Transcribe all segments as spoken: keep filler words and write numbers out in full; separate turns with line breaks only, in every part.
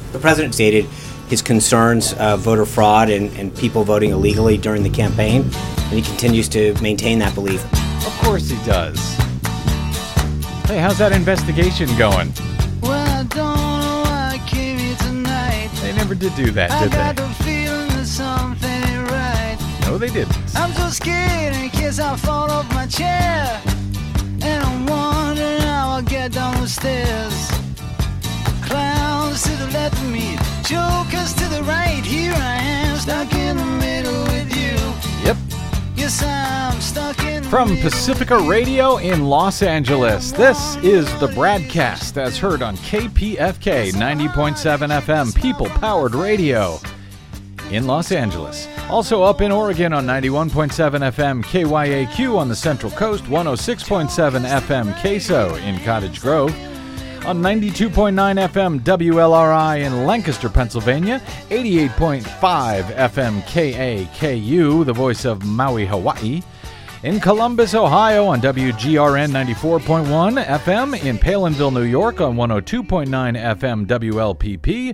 The president stated his concerns of voter fraud and, and people voting illegally during the campaign, and he continues to maintain that belief.
Of course he does. Hey, how's that investigation going?
Well, I don't know why I came here tonight.
They never did do that, did
I got
they?
the feeling that something ain't right.
No, they didn't.
I'm so scared in case I fall off my chair. And I'm wondering how I'll get down the stairs. Clowns to the left of me, jokers to the right. Here I am, stuck in the middle with you.
Yep.
Yes, I'm stuck in the
From
middle
Pacifica
with you.
Radio in Los Angeles, this is the Bradcast as heard on K P F K ninety point seven F M, people-powered radio in Los Angeles. Also up in Oregon on ninety-one point seven F M K Y A Q on the Central Coast, one oh six point seven F M Queso in Cottage Grove, on ninety-two point nine F M W L R I in Lancaster, Pennsylvania, eighty-eight point five F M K A K U, the voice of Maui, Hawaii, in Columbus, Ohio on W G R N ninety-four point one F M, in Palinville, New York on one oh two point nine F M W L P P,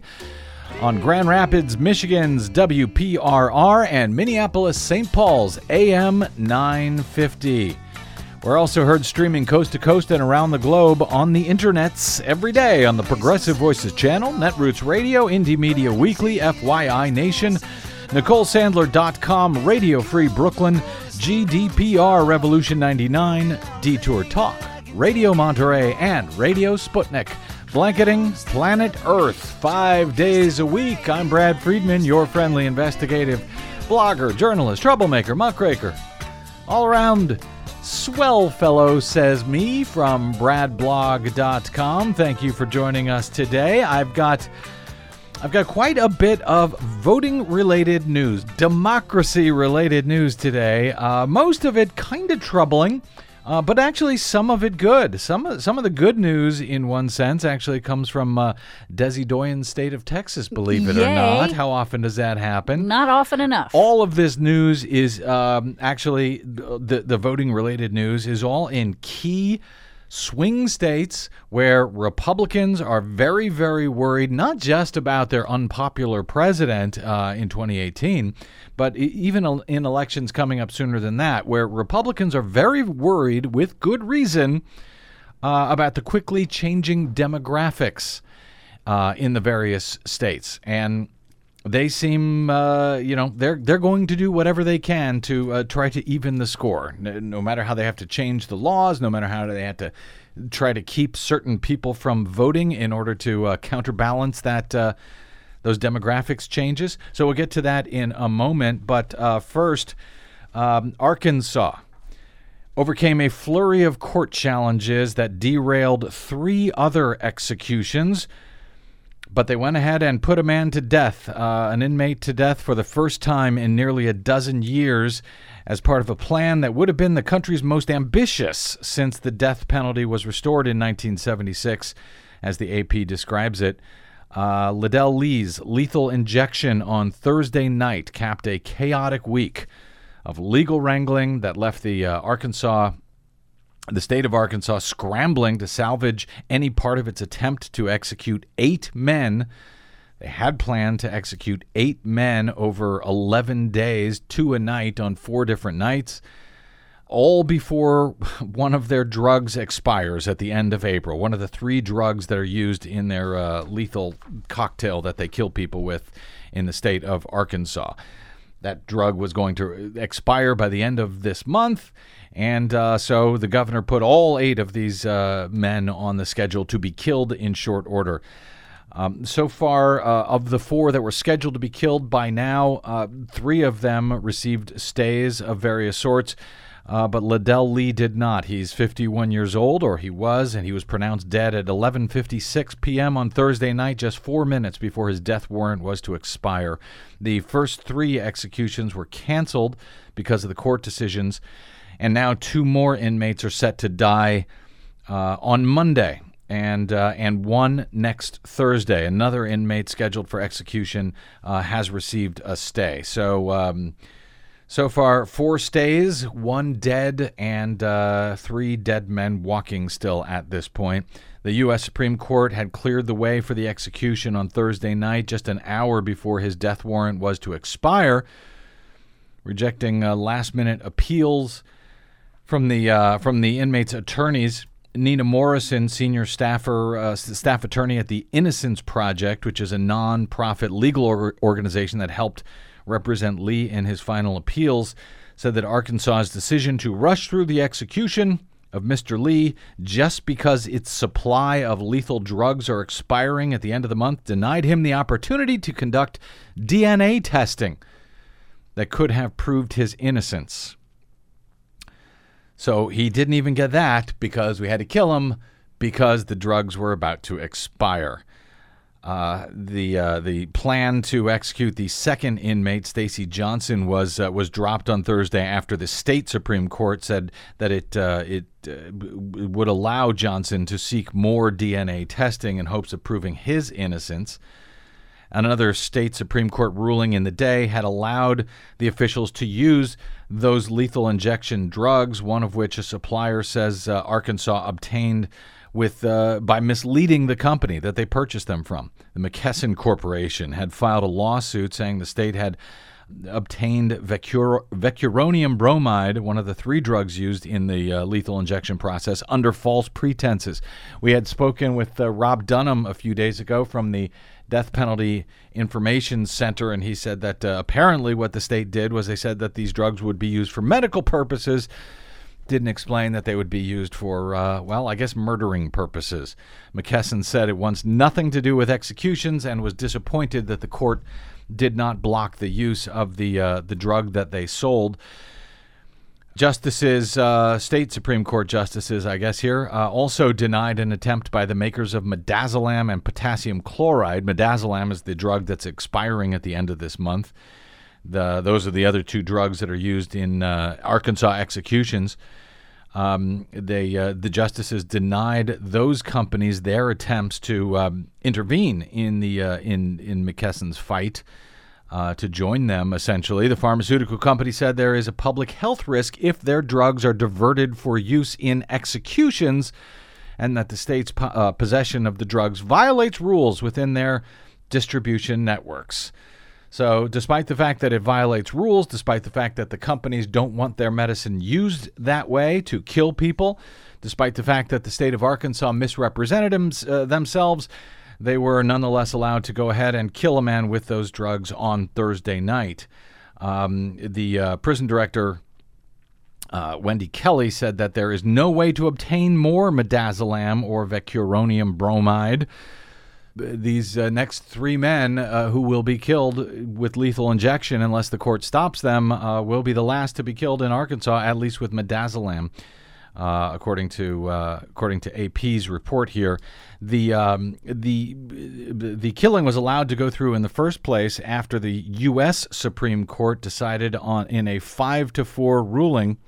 on Grand Rapids, Michigan's W P R R, and Minneapolis, Saint Paul's A M nine fifty. We're also heard streaming coast to coast and around the globe on the internets every day on the Progressive Voices channel, Netroots Radio, Indie Media Weekly, F Y I Nation, Nicole Sandler dot com, Radio Free Brooklyn, G D P R Revolution ninety-nine, Detour Talk, Radio Monterey, and Radio Sputnik. Blanketing planet Earth five days a week. I'm Brad Friedman, your friendly investigative blogger, journalist, troublemaker, muckraker, all around swell fellow, says me, from brad blog dot com. Thank you for joining us today. I've got I've got quite a bit of voting-related news, democracy-related news today. Uh, most of it kind of troubling, uh, but actually some of it good. Some of, some of the good news, in one sense, actually comes from uh, Desi Doyen's state of Texas, believe it
Yay.
or not. How often does that happen?
Not often enough.
All of this news is um, actually, the, the voting-related news is all in key swing states where Republicans are very, very worried, not just about their unpopular president uh, in twenty eighteen, but even in elections coming up sooner than that, where Republicans are very worried, with good reason, uh, about the quickly changing demographics uh, in the various states. And they seem, uh, you know, they're they're going to do whatever they can to uh, try to even the score, no, no matter how they have to change the laws, no matter how they have to try to keep certain people from voting in order to uh, counterbalance that uh, those demographics changes. So we'll get to that in a moment. But uh, first, um, Arkansas overcame a flurry of court challenges that derailed three other executions. But they went ahead and put a man to death, uh, an inmate to death for the first time in nearly a dozen years, as part of a plan that would have been the country's most ambitious since the death penalty was restored in nineteen seventy-six, as the A P describes it. Uh, Liddell Lee's lethal injection on Thursday night capped a chaotic week of legal wrangling that left the uh, Arkansas The state of Arkansas scrambling to salvage any part of its attempt to execute eight men. They had planned to execute eight men over eleven days, two a night on four different nights, all before one of their drugs expires at the end of April. One of the three drugs that are used in their uh, lethal cocktail that they kill people with in the state of Arkansas. That drug was going to expire by the end of this month. And uh, so the governor put all eight of these uh, men on the schedule to be killed in short order. Um, so far, uh, of the four that were scheduled to be killed by now, uh, three of them received stays of various sorts, uh, but Liddell Lee did not. He's fifty-one years old, or he was, and he was pronounced dead at eleven fifty-six p.m. on Thursday night, just four minutes before his death warrant was to expire. The first three executions were canceled because of the court decisions, and now two more inmates are set to die uh, on Monday, and uh, and one next Thursday. Another inmate scheduled for execution uh, has received a stay. So um, so far, four stays, one dead, and uh, three dead men walking still at this point. The U S Supreme Court had cleared the way for the execution on Thursday night, just an hour before his death warrant was to expire, rejecting uh, last-minute appeals from the uh, from the inmates' attorneys. Nina Morrison, senior staffer, uh, staff attorney at the Innocence Project, which is a non-profit legal or- organization that helped represent Lee in his final appeals, said that Arkansas's decision to rush through the execution of Mister Lee just because its supply of lethal drugs are expiring at the end of the month denied him the opportunity to conduct D N A testing that could have proved his innocence. So he didn't even get that because we had to kill him because the drugs were about to expire. Uh, the uh, the plan to execute the second inmate, Stacy Johnson, was uh, was dropped on Thursday after the state Supreme Court said that it uh, it uh, would allow Johnson to seek more D N A testing in hopes of proving his innocence. Another state Supreme Court ruling in the day had allowed the officials to use those lethal injection drugs, one of which a supplier says uh, Arkansas obtained with uh, by misleading the company that they purchased them from. The McKesson Corporation had filed a lawsuit saying the state had obtained vecur- vecuronium bromide, one of the three drugs used in the uh, lethal injection process, under false pretenses. We had spoken with uh, Rob Dunham a few days ago from the Death Penalty Information Center, and he said that uh, apparently what the state did was they said that these drugs would be used for medical purposes, didn't explain that they would be used for, uh, well, I guess murdering purposes. McKesson said it wants nothing to do with executions and was disappointed that the court did not block the use of the uh, the drug that they sold. Justices, uh, state Supreme Court justices, I guess here, uh, also denied an attempt by the makers of midazolam and potassium chloride. Midazolam is the drug that's expiring at the end of this month. The, those are the other two drugs that are used in uh, Arkansas executions. Um, they, uh, the justices denied those companies their attempts to um, intervene in the uh, in in McKesson's fight. Uh, to join them, essentially. The pharmaceutical company said there is a public health risk if their drugs are diverted for use in executions, and that the state's po- uh, possession of the drugs violates rules within their distribution networks. So despite the fact that it violates rules, despite the fact that the companies don't want their medicine used that way to kill people, despite the fact that the state of Arkansas misrepresented them, uh, themselves, they were nonetheless allowed to go ahead and kill a man with those drugs on Thursday night. Um, the uh, prison director, uh, Wendy Kelly, said that there is no way to obtain more midazolam or vecuronium bromide. These uh, next three men uh, who will be killed with lethal injection, unless the court stops them, uh, will be the last to be killed in Arkansas, at least with midazolam. Uh, according to uh, according to A P's report here, the um, the the killing was allowed to go through in the first place after the U S Supreme Court decided on in a five to four ruling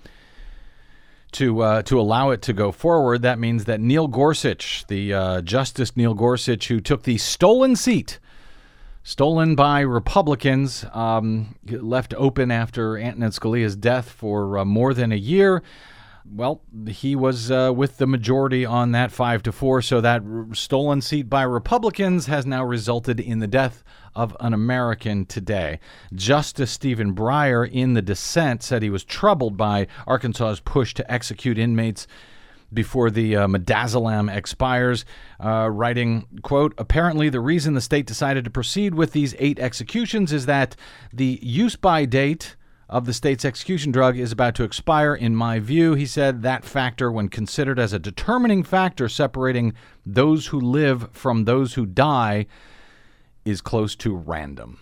to uh, to allow it to go forward. That means that Neil Gorsuch, the uh, Justice Neil Gorsuch, who took the stolen seat, stolen by Republicans, um, left open after Antonin Scalia's death for uh, more than a year. Well, he was uh, with the majority on that five to four, so that r- stolen seat by Republicans has now resulted in the death of an American today. Justice Stephen Breyer, in the dissent, said he was troubled by Arkansas's push to execute inmates before the uh, midazolam expires, uh, writing, quote, apparently the reason the state decided to proceed with these eight executions is that the use-by date of the state's execution drug is about to expire. In my view, he said, that factor, when considered as a determining factor separating those who live from those who die, is close to random.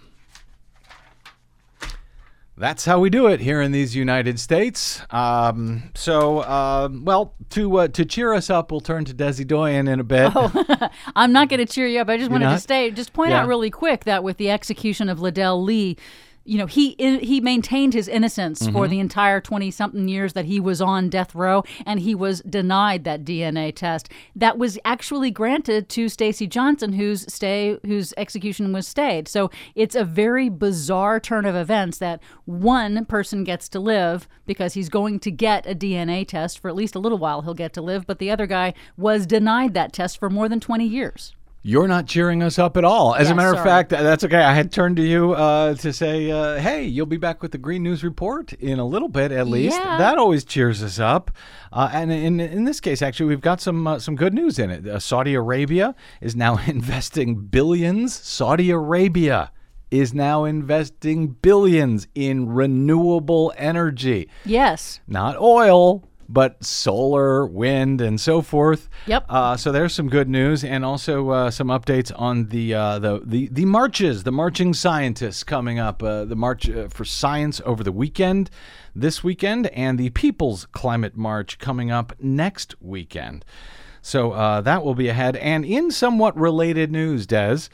That's how we do it here in these United States. Um, so, uh, well, to uh, to cheer us up, we'll turn to Desi Doyen in a bit.
Oh, I'm not going to cheer you up. I just
You're
wanted
not?
to stay, just point
Yeah.
out really quick that with the execution of Liddell Lee, you know, he he maintained his innocence mm-hmm. for the entire twenty-something years that he was on death row, and he was denied that D N A test that was actually granted to Stacey Johnson, whose stay, whose execution was stayed. So it's a very bizarre turn of events that one person gets to live because he's going to get a D N A test for at least a little while. He'll get to live, but the other guy was denied that test for more than twenty years.
You're not cheering us up at all. As
yeah,
a matter
sorry.
of fact, that's okay. I had turned to you uh, to say, uh, hey, you'll be back with the Green News Report in a little bit, at least.
Yeah.
That always cheers us up. Uh, and in in this case, actually, we've got some uh, some good news in it. Uh, Saudi Arabia is now investing billions. Saudi Arabia is now investing billions in renewable energy.
Yes.
Not oil, but solar, wind, and so forth.
Yep.
Uh, so there's some good news, and also uh, some updates on the, uh, the the the marches, the marching scientists coming up, uh, the March uh, for Science over the weekend, this weekend, and the People's Climate March coming up next weekend. So uh, that will be ahead. And in somewhat related news, Des,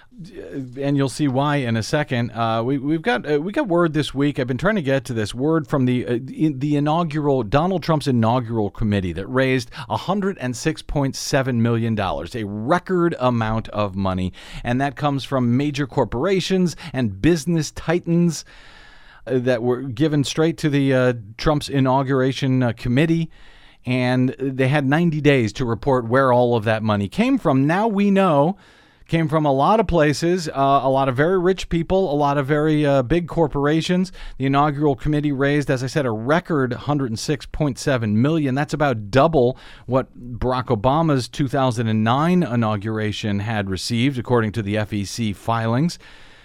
and you'll see why in a second. Uh, we, we've got uh, we got word this week. I've been trying to get to this word from the uh, in, the inaugural Donald Trump's inaugural committee that raised one hundred six point seven million dollars, a record amount of money, and that comes from major corporations and business titans uh, that were given straight to the uh, Trump's inauguration uh, committee. And they had ninety days to report where all of that money came from. Now we know. Came from a lot of places, uh, a lot of very rich people, a lot of very uh, big corporations. The inaugural committee raised, as I said, a record one hundred six point seven million dollars. That's about double what Barack Obama's two thousand nine inauguration had received, according to the F E C filings.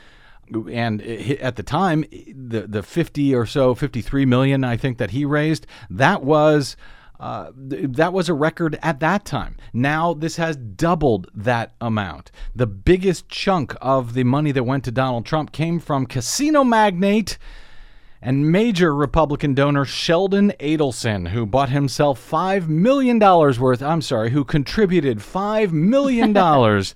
And at the time, the the fifty or so, fifty-three million dollars, I think, that he raised, that was... Uh, th- that was a record at that time. Now this has doubled that amount. The biggest chunk of the money that went to Donald Trump came from casino magnate and major Republican donor Sheldon Adelson, who bought himself five million dollars worth, I'm sorry, who contributed five million dollars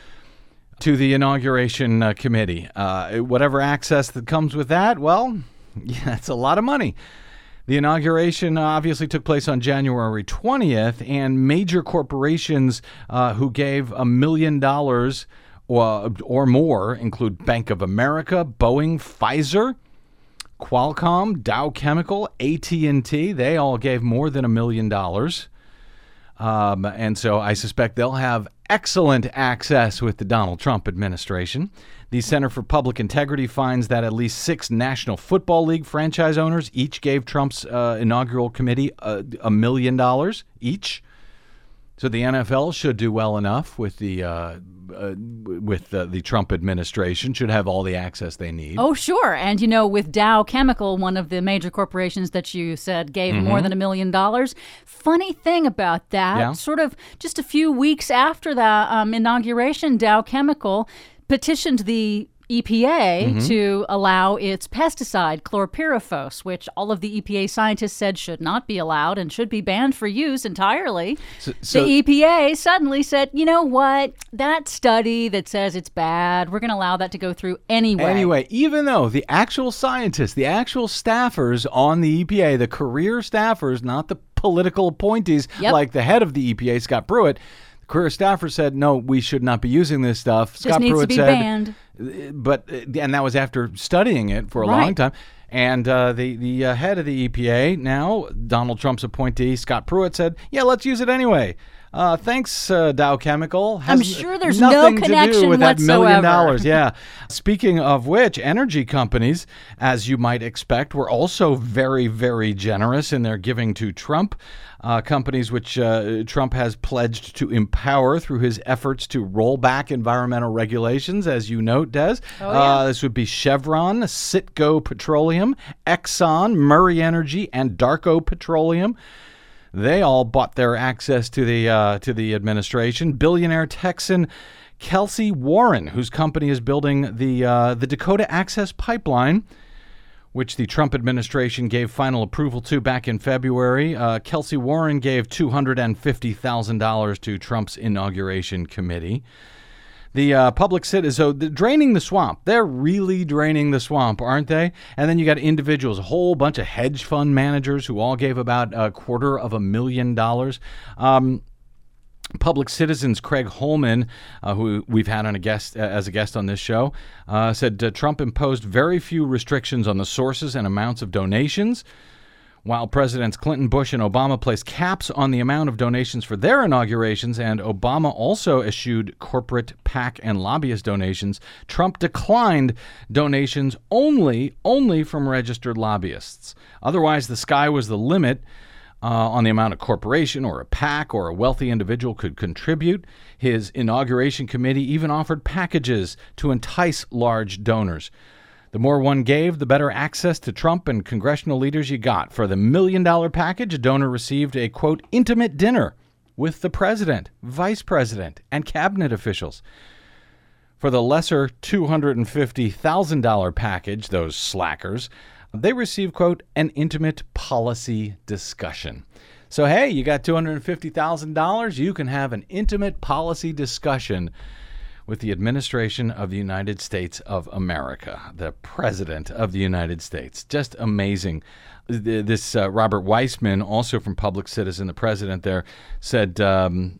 to the inauguration uh, committee. Uh, whatever access that comes with that, well, yeah, it's a lot of money. The inauguration obviously took place on January twentieth, and major corporations uh, who gave a million dollars or, or more include Bank of America, Boeing, Pfizer, Qualcomm, Dow Chemical, A T and T. They all gave more than a million dollars. Um, and so I suspect they'll have excellent access with the Donald Trump administration. The Center for Public Integrity finds that at least six National Football League franchise owners each gave Trump's uh, inaugural committee a, a million dollars each. So the N F L should do well enough with the uh, uh, with uh, the Trump administration, should have all the access they need.
Oh, sure. And, you know, with Dow Chemical, one of the major corporations that you said gave mm-hmm. more than a million dollars. Funny thing about that,
yeah.
sort of just a few weeks after the um, inauguration, Dow Chemical petitioned the E P A mm-hmm. to allow its pesticide, chlorpyrifos, which all of the E P A scientists said should not be allowed and should be banned for use entirely. So, so the E P A suddenly said, you know what, that study that says it's bad, we're going to allow that to go through anyway.
Anyway, even though the actual scientists, the actual staffers on the E P A, the career staffers, not the political appointees
yep.
like the head of the E P A, Scott Pruitt, career staffer said, no, we should not be using this stuff.
Just
Scott
needs
Pruitt
to be
said,
banned.
But, and that was after studying it for a
right.
long time. And uh, the, the uh, head of the E P A now, Donald Trump's appointee, Scott Pruitt, said, yeah, let's use it anyway. Uh, thanks, uh, Dow Chemical. Has
I'm sure there's no connection
to do with that
whatsoever.
million dollars. Yeah. Speaking of which, energy companies, as you might expect, were also very, very generous in their giving to Trump. Uh, companies which uh, Trump has pledged to empower through his efforts to roll back environmental regulations, as you note, Des.
Oh, yeah.
uh, this would be Chevron, Citgo Petroleum, Exxon, Murray Energy, and Darko Petroleum. They all bought their access to the uh, to the administration. Billionaire Texan Kelsey Warren, whose company is building the uh, the Dakota Access Pipeline, which the Trump administration gave final approval to back in February. Uh, Kelsey Warren gave two hundred fifty thousand dollars to Trump's inauguration committee. The uh, public citizens, so the, draining the swamp. They're really draining the swamp, aren't they? And then you got individuals, a whole bunch of hedge fund managers who all gave about a quarter of a million dollars. Um, Public Citizens Craig Holman, uh, who we've had on a guest uh, as a guest on this show, uh, said uh, Trump imposed very few restrictions on the sources and amounts of donations, while Presidents Clinton, Bush, and Obama placed caps on the amount of donations for their inaugurations, and Obama also eschewed corporate PAC and lobbyist donations. Trump declined donations only, only from registered lobbyists. Otherwise, the sky was the limit uh, on the amount a corporation or a PAC or a wealthy individual could contribute. His inauguration committee even offered packages to entice large donors. The more one gave, the better access to Trump and congressional leaders you got. For the million-dollar package, a donor received a, quote, intimate dinner with the president, vice president, and cabinet officials. For the lesser two hundred fifty thousand dollars package, those slackers, they received, quote, an intimate policy discussion. So, hey, you got two hundred fifty thousand dollars, you can have an intimate policy discussion with the administration of the United States of America, the president of the United States. Just amazing. This uh, Robert Weissman, also from Public Citizen, the president there, said, um,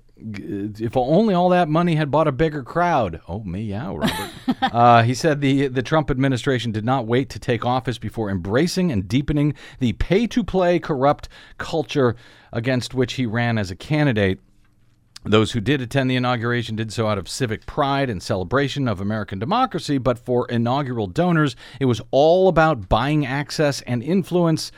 if only all that money had bought a bigger crowd. Oh, meow, Robert. uh, he said the, the Trump administration did not wait to take office before embracing and deepening the pay-to-play corrupt culture against which he ran as a candidate. Those who did attend the inauguration did so out of civic pride and celebration of American democracy, but for inaugural donors, it was all about buying access and influence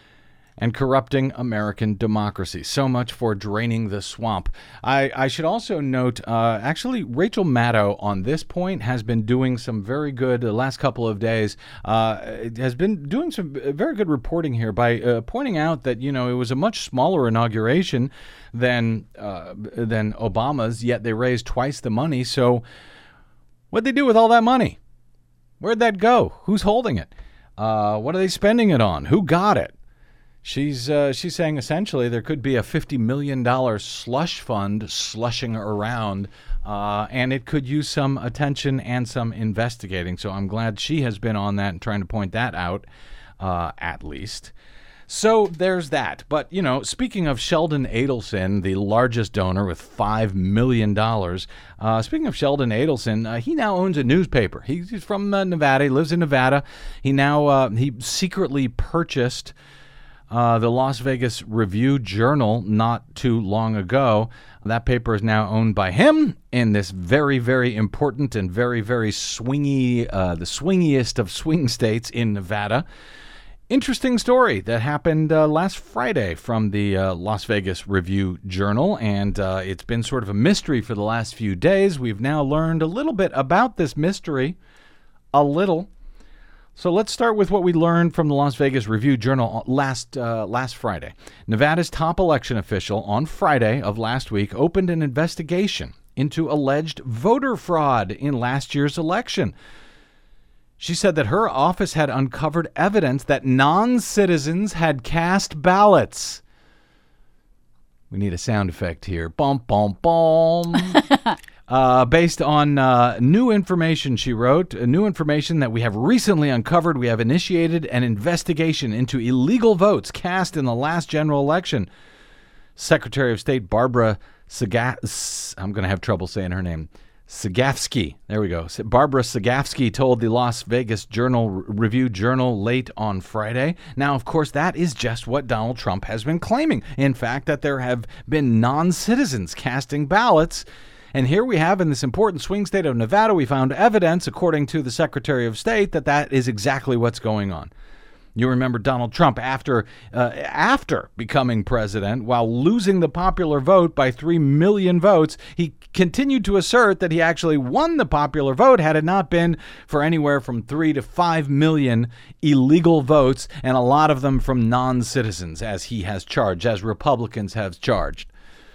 and corrupting American democracy. So much for draining the swamp. I, I should also note, uh, actually, Rachel Maddow on this point has been doing some very good, the last couple of days, uh, has been doing some very good reporting here by uh, pointing out that, you know, it was a much smaller inauguration than uh, than Obama's, yet they raised twice the money. So what'd they do with all that money? Where'd that go? Who's holding it? Uh, what are they spending it on? Who got it? She's uh, she's saying essentially there could be a fifty million dollars slush fund slushing around, uh, and it could use some attention and some investigating. So I'm glad she has been on that and trying to point that out, uh, at least. So there's that. But, you know, speaking of Sheldon Adelson, the largest donor with five million dollars, uh, speaking of Sheldon Adelson, uh, he now owns a newspaper. He's from uh, Nevada. He lives in Nevada. He now uh, he secretly purchased Uh, the Las Vegas Review-Journal not too long ago. That paper is now owned by him in this very, very important and very, very swingy, uh, the swingiest of swing states in Nevada. Interesting story that happened uh, last Friday from the uh, Las Vegas Review-Journal, and uh, it's been sort of a mystery for the last few days. We've now learned a little bit about this mystery, a little. So let's start with what we learned from the Las Vegas Review-Journal last uh, last Friday. Nevada's top election official on Friday of last week opened an investigation into alleged voter fraud in last year's election. She said that her office had uncovered evidence that non-citizens had cast ballots. We need a sound effect here. Bum, bum, bum. Uh, based on uh, new information, she wrote, uh, new information that we have recently uncovered, we have initiated an investigation into illegal votes cast in the last general election. Secretary of State Barbara Sagafsky, I'm going to have trouble saying her name, Sagafsky, there we go. Barbara Sagafsky told the Las Vegas Journal Review-Journal late on Friday. Now, of course, that is just what Donald Trump has been claiming. In fact, that there have been non-citizens casting ballots. And here we have, in this important swing state of Nevada, we found evidence, according to the Secretary of State, that that is exactly what's going on. You remember Donald Trump, after uh, after becoming president, while losing the popular vote by three million votes, he continued to assert that he actually won the popular vote had it not been for anywhere from three to five million illegal votes, and a lot of them from non-citizens, as he has charged, as Republicans have charged.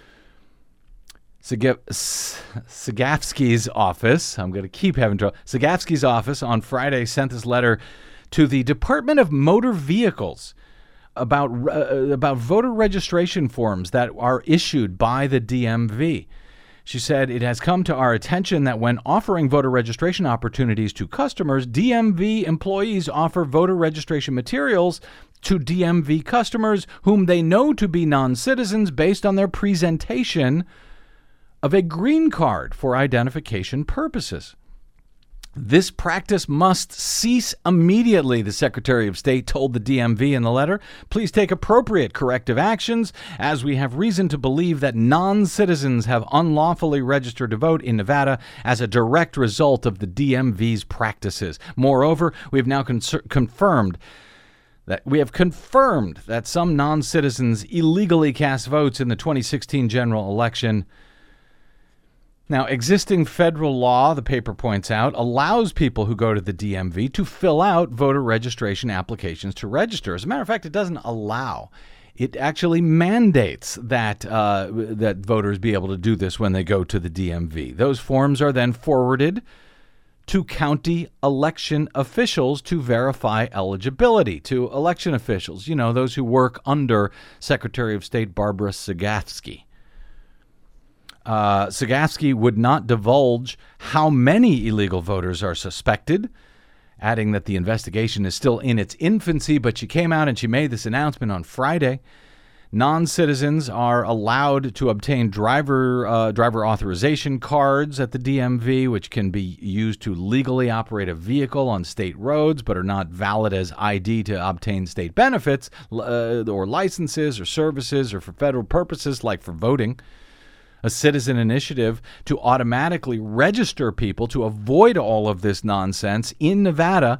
Sagafsky's office, I'm going to keep having trouble, Sagafsky's office on Friday sent this letter to the Department of Motor Vehicles about uh, about voter registration forms that are issued by the D M V. She said, it has come to our attention that when offering voter registration opportunities to customers, D M V employees offer voter registration materials to D M V customers whom they know to be non-citizens based on their presentation of a green card for identification purposes. This practice must cease immediately, the Secretary of State told the D M V in the letter. Please take appropriate corrective actions, as we have reason to believe that non-citizens have unlawfully registered to vote in Nevada as a direct result of the D M V's practices. Moreover, we have now con- confirmed that we have confirmed that some non-citizens illegally cast votes in the twenty sixteen general election. Now, existing federal law, the paper points out, allows people who go to the D M V to fill out voter registration applications to register. As a matter of fact, it doesn't allow. It actually mandates that uh, that voters be able to do this when they go to the D M V. Those forms are then forwarded to county election officials to verify eligibility. To election officials, you know, those who work under Secretary of State Barbara Cegavske. Uh, Cegavske would not divulge how many illegal voters are suspected, adding that the investigation is still in its infancy, but she came out and she made this announcement on Friday. Non-citizens are allowed to obtain driver uh, driver authorization cards at the D M V, which can be used to legally operate a vehicle on state roads, but are not valid as I D to obtain state benefits uh, or licenses or services or for federal purposes like for voting. A citizen initiative to automatically register people to avoid all of this nonsense in Nevada.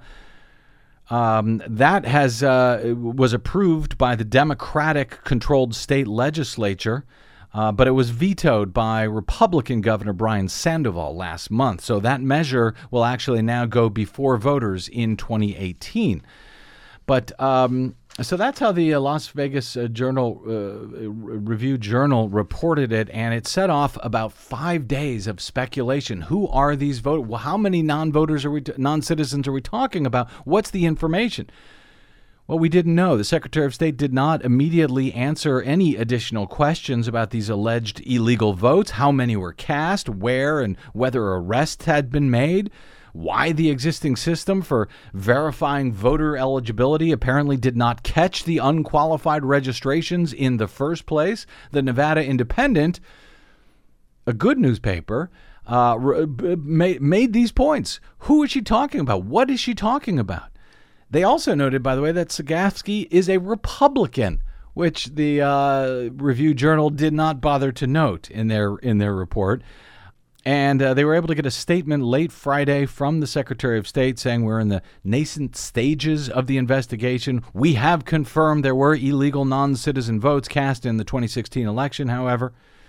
Um, that has uh, was approved by the Democratic-controlled state legislature, uh, but it was vetoed by Republican Governor Brian Sandoval last month. So that measure will actually now go before voters in twenty eighteen. But um, so that's how the uh, Las Vegas uh, Journal uh, Review Journal reported it, and it set off about five days of speculation. Who are these voters? Well, how many non-voters are we, t- non-citizens are we talking about? What's the information? Well, we didn't know. The Secretary of State did not immediately answer any additional questions about these alleged illegal votes. How many were cast? Where and whether arrests had been made? Why the existing system for verifying voter eligibility apparently did not catch the unqualified registrations in the first place. The Nevada Independent, a good newspaper, uh, made, made these points. Who is she talking about? What is she talking about? They also noted, by the way, that Cegavske is a Republican, which the uh, Review Journal did not bother to note in their in their report. And uh, they were able to get a statement late Friday from the Secretary of State saying we're in the nascent stages of the investigation. We have confirmed there were illegal non-citizen votes cast in the twenty sixteen election, however.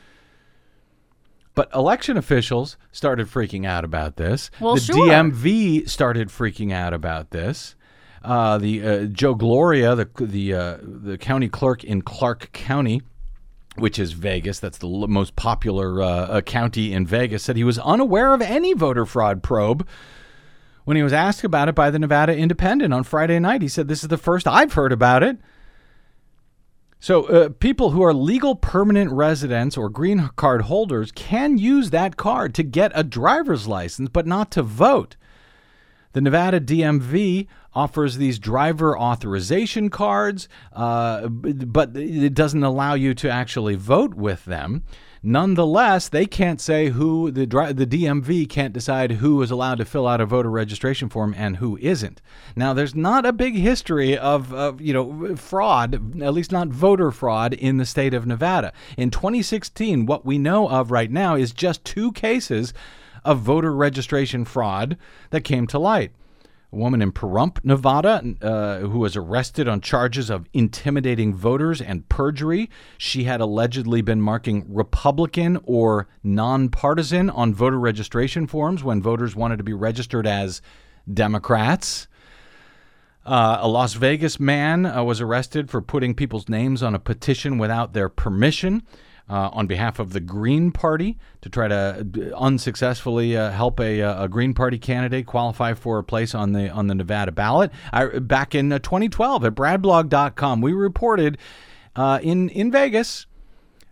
But election officials started freaking out about this.
Well,
the
sure.
D M V started freaking out about this. Uh, the uh, Joe Gloria, the the uh, the county clerk in Clark County, which is Vegas, that's the l- most popular uh, uh, county in Vegas, said he was unaware of any voter fraud probe. When he was asked about it by the Nevada Independent on Friday night, he said, this is the first I've heard about it. So uh, people who are legal permanent residents or green card holders can use that card to get a driver's license, but not to vote. The Nevada D M V offers these driver authorization cards, uh, but it doesn't allow you to actually vote with them. Nonetheless, they can't say who, the the D M V can't decide who is allowed to fill out a voter registration form and who isn't. Now, there's not a big history of, of you know, fraud, at least not voter fraud, in the state of Nevada. In twenty sixteen, what we know of right now is just two cases of voter registration fraud that came to light. A woman in Pahrump, Nevada, uh, who was arrested on charges of intimidating voters and perjury. She had allegedly been marking Republican or nonpartisan on voter registration forms when voters wanted to be registered as Democrats. Uh, a Las Vegas man uh, was arrested for putting people's names on a petition without their permission. Uh, on behalf of the Green Party to try to unsuccessfully uh, help a, a Green Party candidate qualify for a place on the on the Nevada ballot. I, back in uh, twenty twelve at brad blog dot com, we reported uh, in, in Vegas,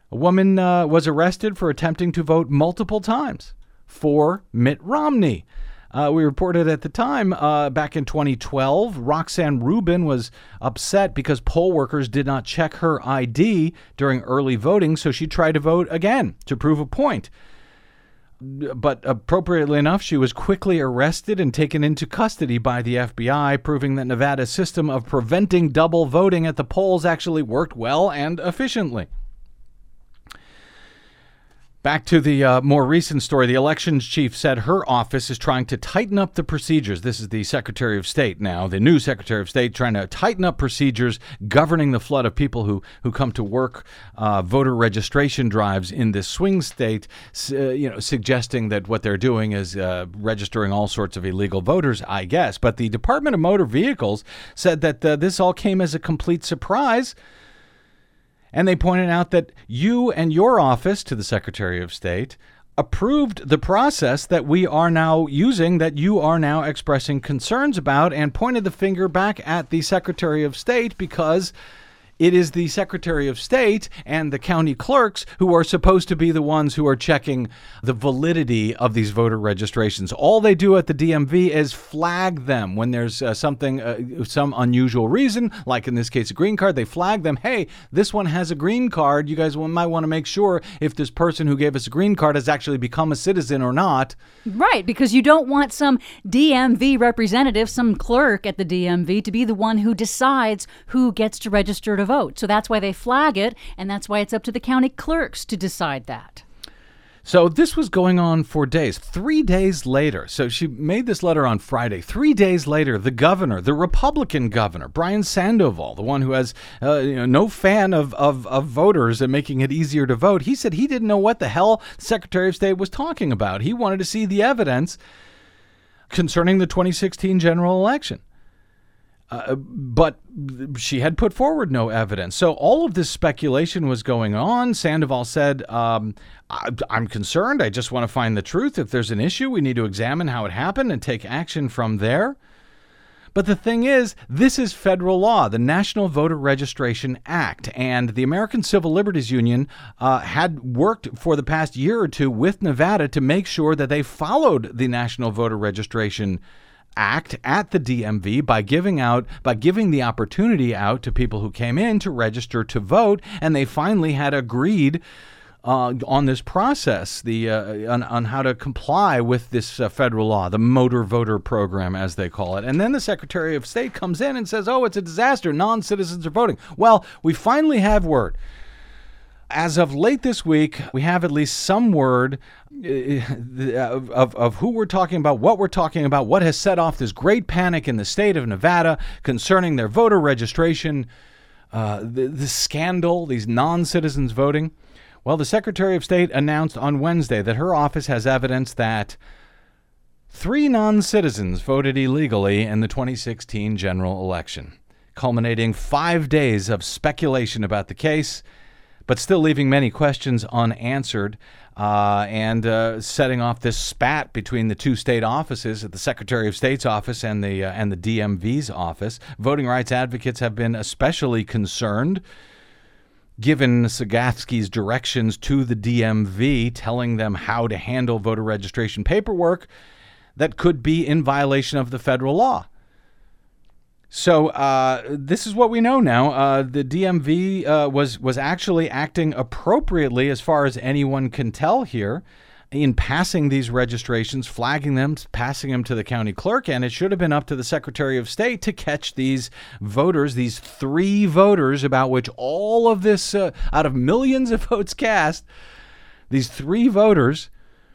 A woman uh, was arrested for attempting to vote multiple times for Mitt Romney. Uh, we reported at the time, uh, back in twenty twelve, Roxanne Rubin was upset because poll workers did not check her I D during early voting, so she tried to vote again to prove a point. But appropriately enough, she was quickly arrested and taken into custody by the F B I, proving that Nevada's system of preventing double voting at the polls actually worked well and efficiently. Back to the uh, more recent story. The elections chief said her office is trying to tighten up the procedures. This is the Secretary of State now, the new Secretary of State, trying to tighten up procedures governing the flood of people who, who come to work uh, voter registration drives in this swing state, uh, you know, suggesting that what they're doing is uh, registering all sorts of illegal voters, I guess. But the Department of Motor Vehicles said that uh, this all came as a complete surprise. And they pointed out that you and your office, to the Secretary of State, approved the process that we are now using, that you are now expressing concerns about, and pointed the finger back at the Secretary of State because it is the Secretary of State and the county clerks who are supposed to be the ones who are checking the validity of these voter registrations. All they do at the D M V is flag them when there's uh, something, uh, some unusual reason, like in this case, a green card. They flag them. Hey, this one has a green card. You guys might want to make sure if this person who gave us a green card has actually become a citizen or not.
Right, because you don't want some D M V representative, some clerk at the D M V, to be the one who decides who gets to register to vote. So that's why they flag it, and that's why it's up to the county clerks to decide that.
So this was going on for days. Three days later, so she made this letter on Friday. Three days later, the governor, the Republican governor, Brian Sandoval, the one who has uh, you know, no fan of, of, of voters and making it easier to vote, he said he didn't know what the hell the Secretary of State was talking about. He wanted to see the evidence concerning the twenty sixteen general election. Uh, but she had put forward no evidence. So all of this speculation was going on. Sandoval said, um, I, I'm concerned. I just want to find the truth. If there's an issue, we need to examine how it happened and take action from there. But the thing is, this is federal law, the National Voter Registration Act, and the American Civil Liberties Union uh, had worked for the past year or two with Nevada to make sure that they followed the National Voter Registration Act at the D M V by giving out, by giving the opportunity out to people who came in to register to vote, and they finally had agreed Uh, on this process, the uh, on, on how to comply with this uh, federal law, the motor voter program, as they call it. And then the Secretary of State comes in and says, oh, it's a disaster. Non-citizens are voting. Well, we finally have word. As of late this week, we have at least some word uh, of, of, of who we're talking about, what we're talking about, what has set off this great panic in the state of Nevada concerning their voter registration, uh, the, the scandal, these non-citizens voting. Well, the Secretary of State announced on Wednesday that her office has evidence that three non-citizens voted illegally in the twenty sixteen general election, culminating five days of speculation about the case, but still leaving many questions unanswered uh, and uh, setting off this spat between the two state offices, at the Secretary of State's office and the uh, and the D M V's office. Voting rights advocates have been especially concerned, given Sagafsky's directions to the D M V, telling them how to handle voter registration paperwork that could be in violation of the federal law. So uh, this is what we know now. Uh, the D M V uh, was was actually acting appropriately, as far as anyone can tell here, in passing these registrations, flagging them, passing them to the county clerk, and it should have been up to the Secretary of State to catch these voters, these three voters about which all of this, uh, out of millions of votes cast, these three voters,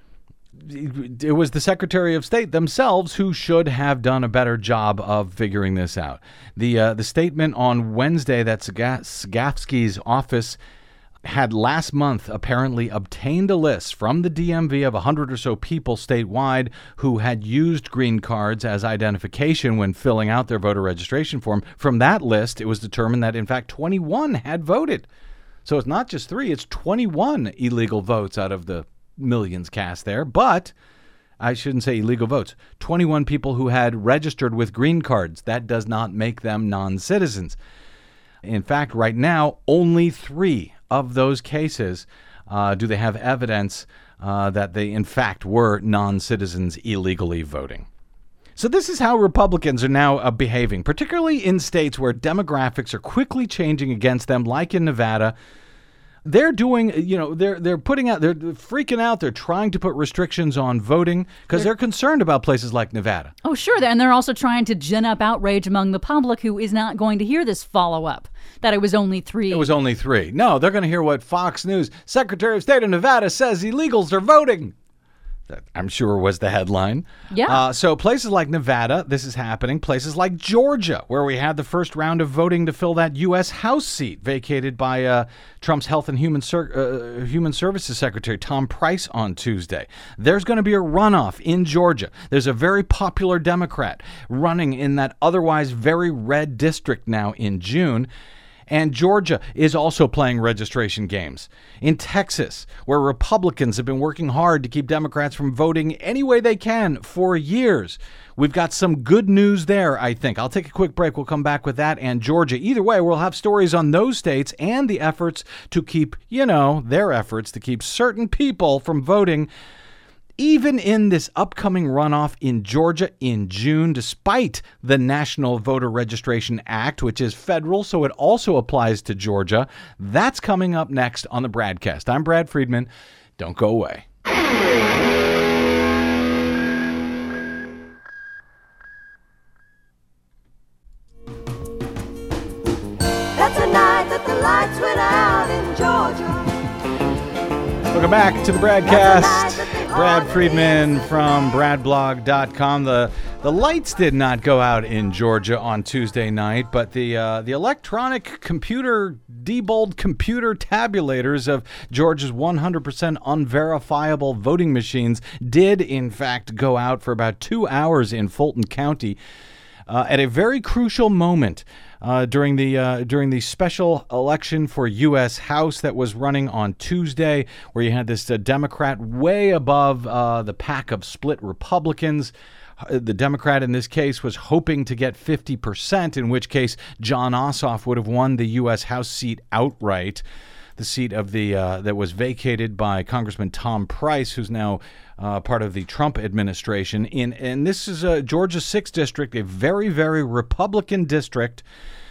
it was the Secretary of State themselves who should have done a better job of figuring this out. The uh, the statement on Wednesday that Sagafsky's office had last month apparently obtained a list from the D M V of one hundred or so people statewide who had used green cards as identification when filling out their voter registration form. From that list, it was determined that, in fact, twenty-one had voted. So it's not just three, it's twenty-one illegal votes out of the millions cast there. But I shouldn't say illegal votes. twenty-one people who had registered with green cards. That does not make them non-citizens. In fact, right now, only three of those cases uh, do they have evidence uh, that they, in fact, were non-citizens illegally voting. So this is how Republicans are now uh, behaving, particularly in states where demographics are quickly changing against them, like in Nevada. They're doing, you know, they're they're putting out, they're freaking out. They're trying to put restrictions on voting because they're concerned about places like Nevada.
Oh, sure. And they're also trying to gin up outrage among the public who is not going to hear this follow-up, that it was only three.
It was only three. No, they're going to hear what Fox News, Secretary of State of Nevada, says illegals are voting. That, I'm sure, was the headline.
Yeah.
Uh, so places like Nevada, this is happening. Places like Georgia, where we had the first round of voting to fill that U S House seat vacated by uh, Trump's Health and Human, Ser- uh, Human Services Secretary Tom Price on Tuesday. There's going to be a runoff in Georgia. There's a very popular Democrat running in that otherwise very red district now in June. And Georgia is also playing registration games. In Texas, where Republicans have been working hard to keep Democrats from voting any way they can for years. We've got some good news there, I think. I'll take a quick break. We'll come back with that and Georgia. Either way, we'll have stories on those states and the efforts to keep, you know, their efforts to keep certain people from voting even in this upcoming runoff in Georgia in June, despite the National Voter Registration Act, which is federal, so it also applies to Georgia. That's coming up next on the Bradcast. I'm Brad Friedman. Don't go away.
That's the night that the lights went out in Georgia.
Welcome back to the Bradcast. Brad Friedman from brad blog dot com. The the lights did not go out in Georgia on Tuesday night, but the uh, the electronic computer, Diebold computer tabulators of Georgia's one hundred percent unverifiable voting machines did, in fact, go out for about two hours in Fulton County uh, at a very crucial moment. Uh, during the uh, during the special election for U S House that was running on Tuesday, where you had this uh, Democrat way above uh, the pack of split Republicans. Uh, the Democrat in this case was hoping to get fifty percent, in which case Jon Ossoff would have won the U S House seat outright. The seat of the uh, that was vacated by Congressman Tom Price, who's now uh, part of the Trump administration. In and this is uh, Georgia's sixth district, a very, very Republican district.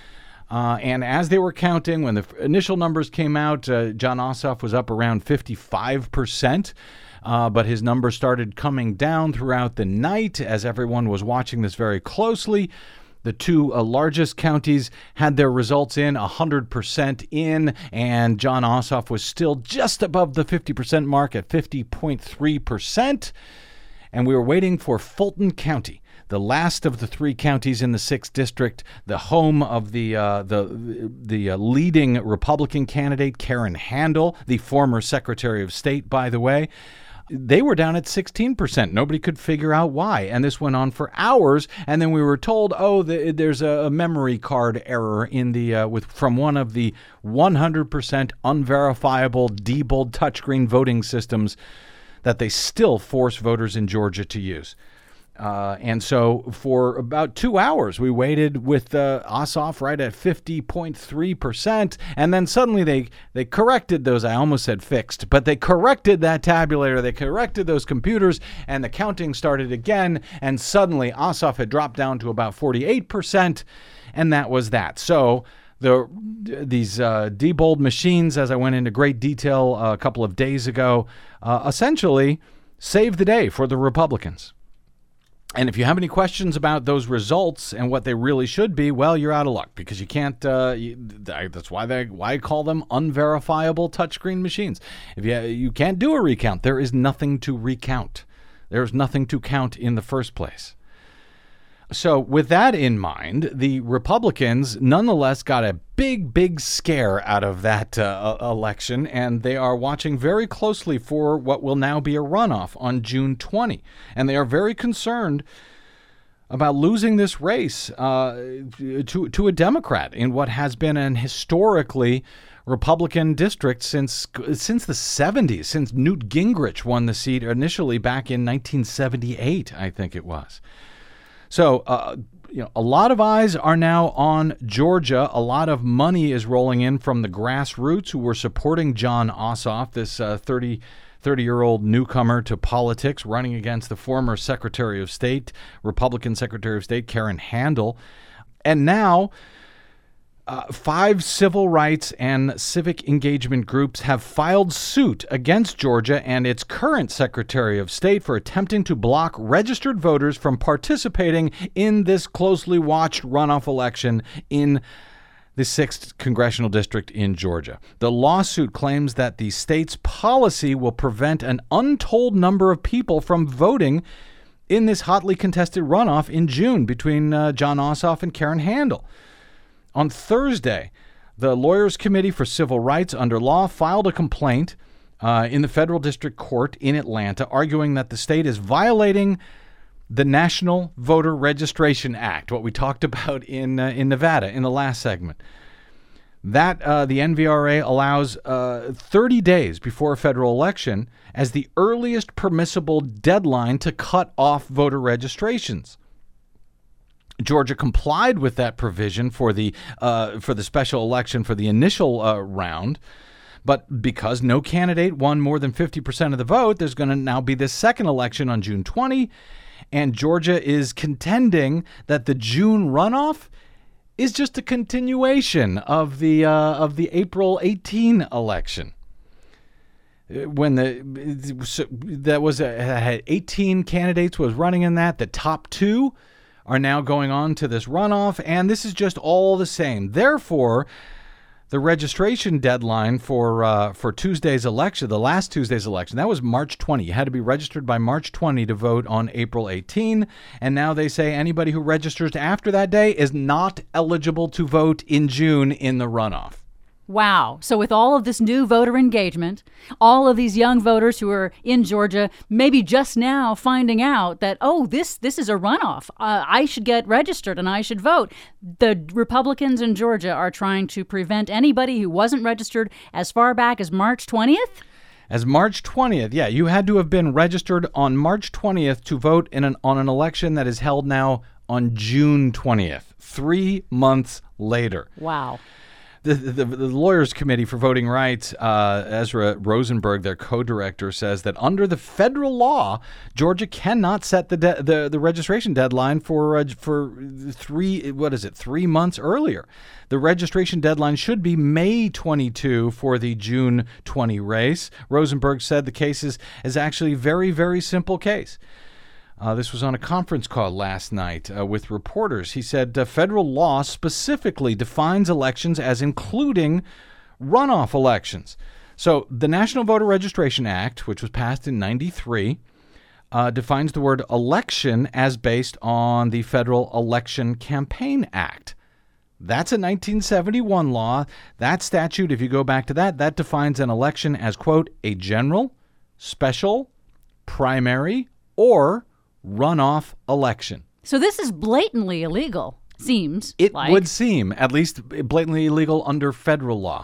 Uh, and as they were counting, when the initial numbers came out, uh, Jon Ossoff was up around fifty-five percent. Uh, but his numbers started coming down throughout the night as everyone was watching this very closely. The two uh, largest counties had their results in, one hundred percent in, and Jon Ossoff was still just above the fifty percent mark at fifty point three percent. And we were waiting for Fulton County, the last of the three counties in the sixth district, the home of the uh, the the uh, leading Republican candidate, Karen Handel, the former Secretary of State, by the way. They were down at sixteen percent. Nobody could figure out why. And this went on for hours. And then we were told, oh, the, there's a memory card error in the uh, with from one of the one hundred percent unverifiable Diebold touchscreen voting systems that they still force voters in Georgia to use. Uh, and so for about two hours, we waited with uh, Ossoff right at fifty point three percent. And then suddenly they, they corrected those. I almost said fixed, but they corrected that tabulator. They corrected those computers, and the counting started again. And suddenly Ossoff had dropped down to about forty-eight percent. And that was that. So the these uh, Diebold machines, as I went into great detail uh, a couple of days ago, uh, essentially saved the day for the Republicans. And if you have any questions about those results and what they really should be, well, you're out of luck because you can't. Uh, you, that's why they why I call them unverifiable touchscreen machines. If you you can't do a recount, there is nothing to recount. There's nothing to count in the first place. So with that in mind, the Republicans nonetheless got a big, big scare out of that uh, election, and they are watching very closely for what will now be a runoff on June twentieth. And they are very concerned about losing this race uh, to, to a Democrat in what has been an historically Republican district since since the seventies, since Newt Gingrich won the seat initially back in nineteen seventy-eight, I think it was. So uh, you know, a lot of eyes are now on Georgia. A lot of money is rolling in from the grassroots who were supporting Jon Ossoff, this uh, thirty, thirty-year-old newcomer to politics, running against the former Secretary of State, Republican Secretary of State Karen Handel. And now Uh, five civil rights and civic engagement groups have filed suit against Georgia and its current Secretary of State for attempting to block registered voters from participating in this closely watched runoff election in the sixth congressional district in Georgia. The lawsuit claims that the state's policy will prevent an untold number of people from voting in this hotly contested runoff in June between uh, Jon Ossoff and Karen Handel. On Thursday, the Lawyers Committee for Civil Rights under Law filed a complaint uh, in the federal district court in Atlanta, arguing that the state is violating the National Voter Registration Act, what we talked about in uh, in Nevada in the last segment. That uh, the N V R A allows uh, thirty days before a federal election as the earliest permissible deadline to cut off voter registrations. Georgia complied with that provision for the uh, for the special election for the initial uh, round, but because no candidate won more than fifty percent of the vote, there's going to now be this second election on June twentieth, and Georgia is contending that the June runoff is just a continuation of the uh, of the April eighteenth election. When the so that was a, had eighteen candidates was running in that, the top two are now going on to this runoff, and this is just all the same. Therefore, the registration deadline for uh, for Tuesday's election, the last Tuesday's election, that was March twentieth. You had to be registered by March twentieth to vote on April eighteenth, and now they say anybody who registers after that day is not eligible to vote in June in the runoff.
Wow. So with all of this new voter engagement, all of these young voters who are in Georgia, maybe just now finding out that, oh, this this is a runoff. Uh, I should get registered and I should vote. The Republicans in Georgia are trying to prevent anybody who wasn't registered as far back as March twentieth?
As March twentieth, yeah. You had to have been registered on March twentieth to vote in an, on an election that is held now on June twentieth, three months later.
Wow.
The, the, the Lawyers Committee for Voting Rights, uh, Ezra Rosenberg, their co-director, says that under the federal law, Georgia cannot set the de- the, the registration deadline for uh, for three what is it three months earlier. The registration deadline should be May twenty-second for the June twentieth race. Rosenberg said the case is, is actually a very, very simple case. Uh, this was on a conference call last night uh, with reporters. He said uh, federal law specifically defines elections as including runoff elections. So the National Voter Registration Act, which was passed in ninety-three, uh, defines the word election as based on the Federal Election Campaign Act. That's a nineteen seventy-one law. That statute, if you go back to that, that defines an election as, quote, a general, special, primary, or runoff election.
So this is blatantly illegal, seems
It
like.
would seem, at least blatantly illegal under federal law.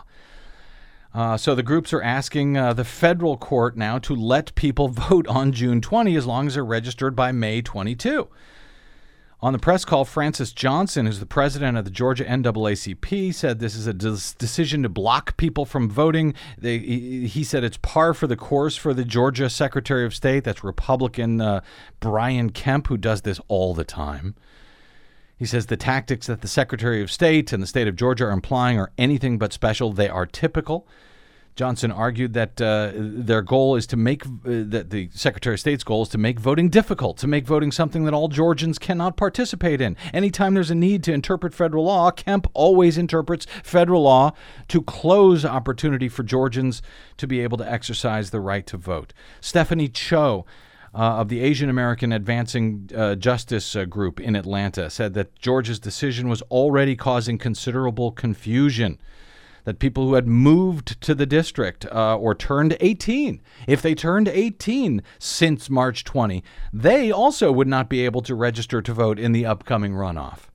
Uh, so the groups are asking uh, the federal court now to let people vote on June twentieth as long as they're registered by May twenty-second. On the press call, Francis Johnson, who's the president of the Georgia N double A C P, said this is a des- decision to block people from voting. They, he, he said it's par for the course for the Georgia Secretary of State. That's Republican uh, Brian Kemp, who does this all the time. He says the tactics that the Secretary of State and the state of Georgia are implying are anything but special. They are typical. Johnson argued that uh, their goal is to make, uh, that the Secretary of State's goal is to make voting difficult, to make voting something that all Georgians cannot participate in. Anytime there's a need to interpret federal law, Kemp always interprets federal law to close opportunity for Georgians to be able to exercise the right to vote. Stephanie Cho, Uh, of the Asian American Advancing uh, Justice uh, Group in Atlanta, said that Georgia's decision was already causing considerable confusion, that people who had moved to the district uh, or turned eighteen, if they turned eighteen since March twentieth, they also would not be able to register to vote in the upcoming runoff.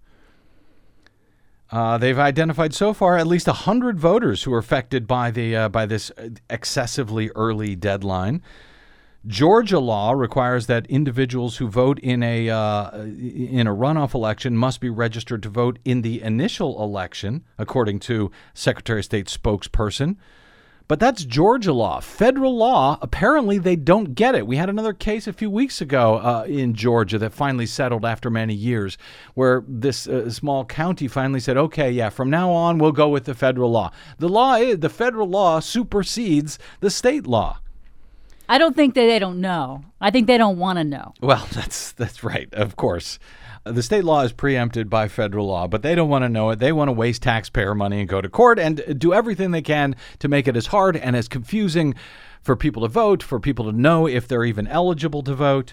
Uh, they've identified so far at least one hundred voters who are affected by the uh, by this excessively early deadline. Georgia law requires that individuals who vote in a uh, in a runoff election must be registered to vote in the initial election, according to Secretary of State spokesperson. But that's Georgia law. Federal law, apparently they don't get it. We had another case a few weeks ago uh, in Georgia that finally settled after many years, where this uh, small county finally said, okay, yeah, from now on, we'll go with the federal law. The law is, the federal law supersedes the state law.
I don't think that they don't know. I think they don't want to know.
Well, that's that's right, of course. The state law is preempted by federal law, but they don't want to know it. They want to waste taxpayer money and go to court and do everything they can to make it as hard and as confusing for people to vote, for people to know if they're even eligible to vote.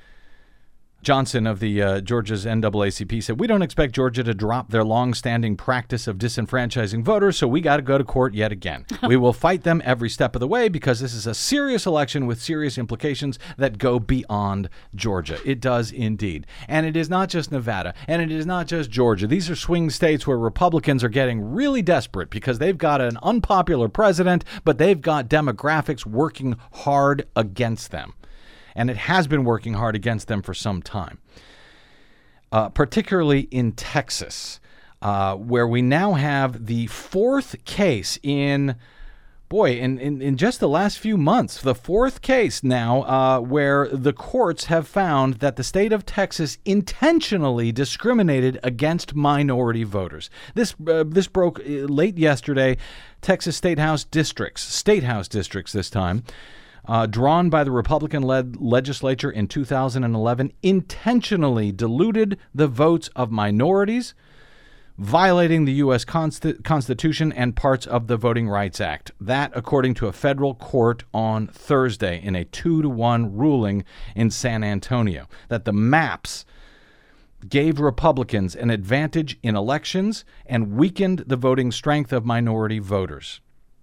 Johnson of the uh, Georgia's N double A C P said, we don't expect Georgia to drop their long-standing practice of disenfranchising voters, so we got to go to court yet again. We will fight them every step of the way because this is a serious election with serious implications that go beyond Georgia. It does indeed. And it is not just Nevada, and it is not just Georgia. These are swing states where Republicans are getting really desperate because they've got an unpopular president, but they've got demographics working hard against them. And it has been working hard against them for some time, uh, particularly in Texas, uh, where we now have the fourth case in, boy, in, in, in just the last few months, the fourth case now uh, where the courts have found that the state of Texas intentionally discriminated against minority voters. This uh, this broke late yesterday. Texas State House districts, State House districts this time, Uh, drawn by the Republican-led legislature in two thousand eleven, intentionally diluted the votes of minorities, violating the U S Consti- Constitution and parts of the Voting Rights Act. That, according to a federal court on Thursday in a two to one ruling in San Antonio, that the maps gave Republicans an advantage in elections and weakened the voting strength of minority voters.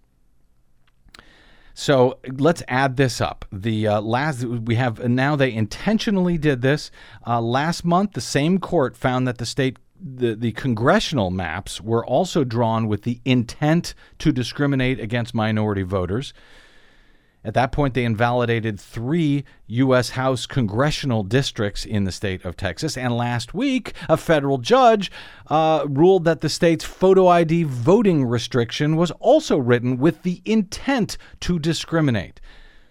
So let's add this up. The uh, last we have now they intentionally did this. Uh, last month, the same court found that the state the, the congressional maps were also drawn with the intent to discriminate against minority voters. At that point, they invalidated three U S House congressional districts in the state of Texas. And last week, a federal judge uh, ruled that the state's photo I D voting restriction was also written with the intent to discriminate.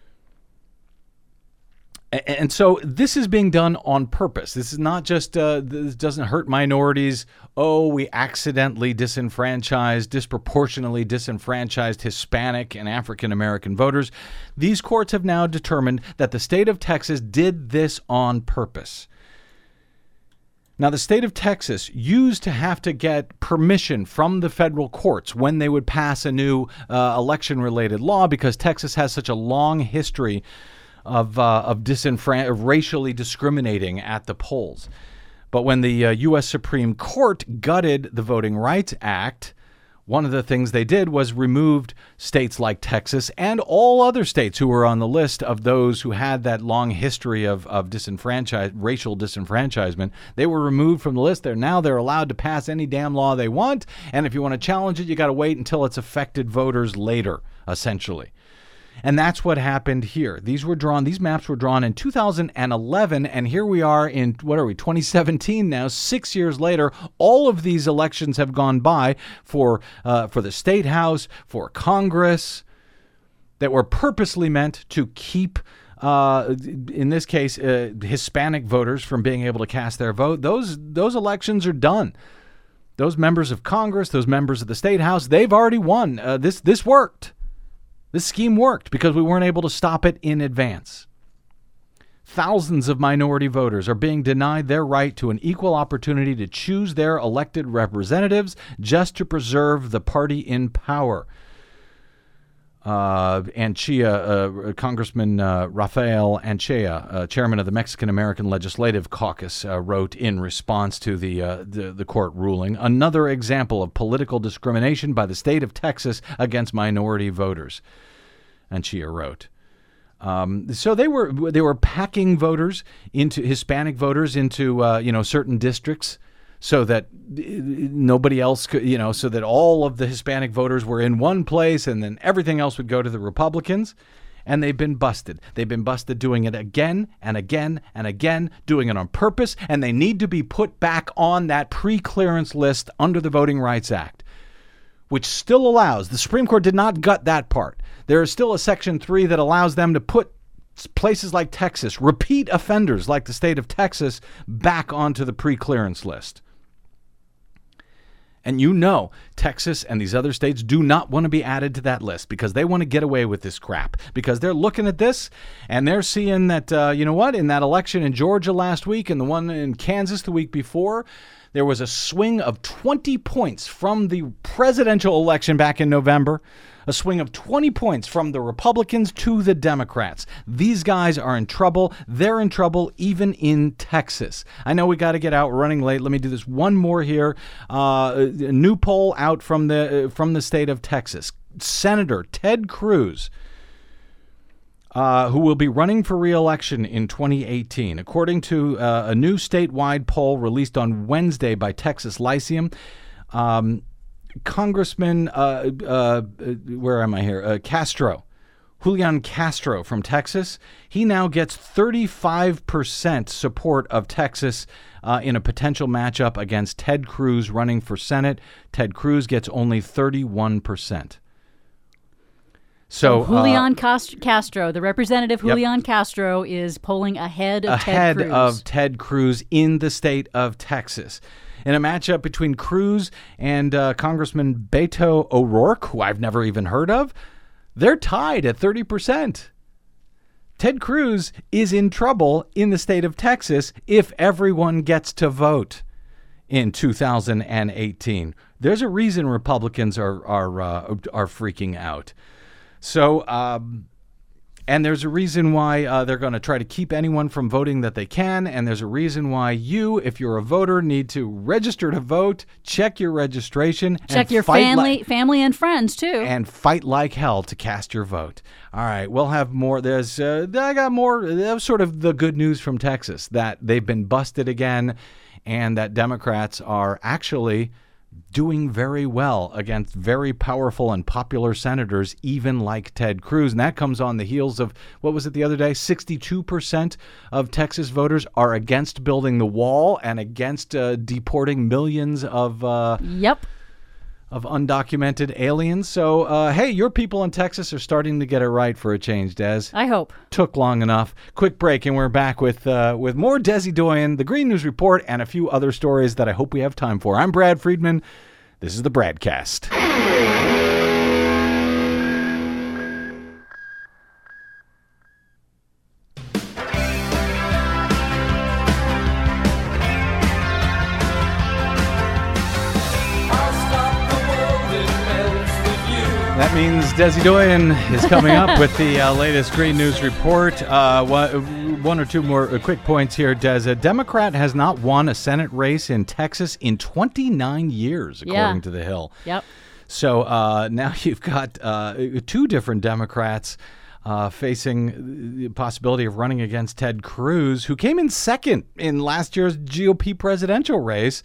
And so this is being done on purpose. This is not just, uh, this doesn't hurt minorities. Oh, we accidentally disenfranchised, disproportionately disenfranchised Hispanic and African American voters. These courts have now determined that the state of Texas did this on purpose. Now, the state of Texas used to have to get permission from the federal courts when they would pass a new uh, election-related law because Texas has such a long history of uh, of, disenfran- of racially discriminating at the polls. But when the uh, U S Supreme Court gutted the Voting Rights Act, one of the things they did was removed states like Texas and all other states who were on the list of those who had that long history of, of disenfranchise, racial disenfranchisement. They were removed from the list. They're now they're allowed to pass any damn law they want. And if you want to challenge it, you got to wait until it's affected voters later, essentially. And that's what happened here. These were drawn, these maps were drawn in two thousand eleven, and here we are in, what are we, twenty seventeen now, six years later. All of these elections have gone by for uh, for the State House, for Congress, that were purposely meant to keep, uh, in this case, uh, Hispanic voters from being able to cast their vote. Those, those elections are done. Those members of Congress, those members of the State House, they've already won. Uh, this this worked. This scheme worked because we weren't able to stop it in advance. Thousands of minority voters are being denied their right to an equal opportunity to choose their elected representatives just to preserve the party in power. Uh, Anchia, uh, Congressman uh, Rafael Anchia, uh, chairman of the Mexican-American Legislative Caucus, uh, wrote in response to the, uh, the the court ruling, another example of political discrimination by the state of Texas against minority voters, Anchia wrote. Um, so they were they were packing voters into Hispanic voters into uh, you know certain districts, so that nobody else could, you know, so that all of the Hispanic voters were in one place and then everything else would go to the Republicans. and they've been busted. They've been busted doing it again and again and again, doing it on purpose, and they need to be put back on that pre-clearance list under the Voting Rights Act, which still allows, the Supreme Court did not gut that part. There is still a Section three that allows them to put places like Texas, repeat offenders like the state of Texas, back onto the pre-clearance list. And you know, Texas and these other states do not want to be added to that list because they want to get away with this crap. Because they're looking at this and they're seeing that, uh, you know what, in that election in Georgia last week and the one in Kansas the week before, there was a swing of twenty points from the presidential election back in November. A swing of twenty points from the Republicans to the Democrats. These guys are in trouble. They're in trouble even in Texas. I know we got to get out. We're running late. Let me do this one more here. Uh, a new poll out from the uh, from the state of Texas. Senator Ted Cruz, uh, who will be running for re-election in twenty eighteen. According to uh, a new statewide poll released on Wednesday by Texas Lyceum, um, Congressman, uh, uh, where am I here? Uh, Castro, Julian Castro from Texas. He now gets thirty-five percent support of Texas uh, in a potential matchup against Ted Cruz running for Senate. Ted Cruz gets only thirty-one percent. So
Julian
uh,
Cast- Castro, the representative Julian
yep.
Castro, is polling ahead of
ahead
Ted Cruz.
of Ted Cruz in the state of Texas. In a matchup between Cruz and uh, Congressman Beto O'Rourke, who I've never even heard of, they're tied at thirty percent. Ted Cruz is in trouble in the state of Texas if everyone gets to vote in two thousand eighteen. There's a reason Republicans are are uh, are freaking out. So, um, and there's a reason why uh, they're going to try to keep anyone from voting that they can. And there's a reason why you, if you're a voter, need to register to vote, check your registration,
check
and
your
fight
family,
li-
family and friends too,
and fight like hell to cast your vote. All right, we'll have more. There's, uh, I got more. That was sort of the good news from Texas, that they've been busted again, and that Democrats are actually doing very well against very powerful and popular senators, even like Ted Cruz. And that comes on the heels of, what was it the other day? sixty-two percent of Texas voters are against building the wall and against uh, deporting millions of uh,
yep.
of undocumented aliens. So, uh, hey, your people in Texas are starting to get it right for a change, Des.
I hope. Took
long enough. Quick break, and we're back with uh, with more Desi Doyen, the Green News Report, and a few other stories that I hope we have time for. I'm Brad Friedman. This is the Bradcast. That means Desi Doyen is coming up with the uh, latest Green News Report. Uh, one, one or two more uh, quick points here, Des. A Democrat has not won a Senate race in Texas in twenty-nine years, according
yeah.
to The Hill.
Yep.
So uh, now you've got uh, two different Democrats uh, facing the possibility of running against Ted Cruz, who came in second in last year's G O P presidential race.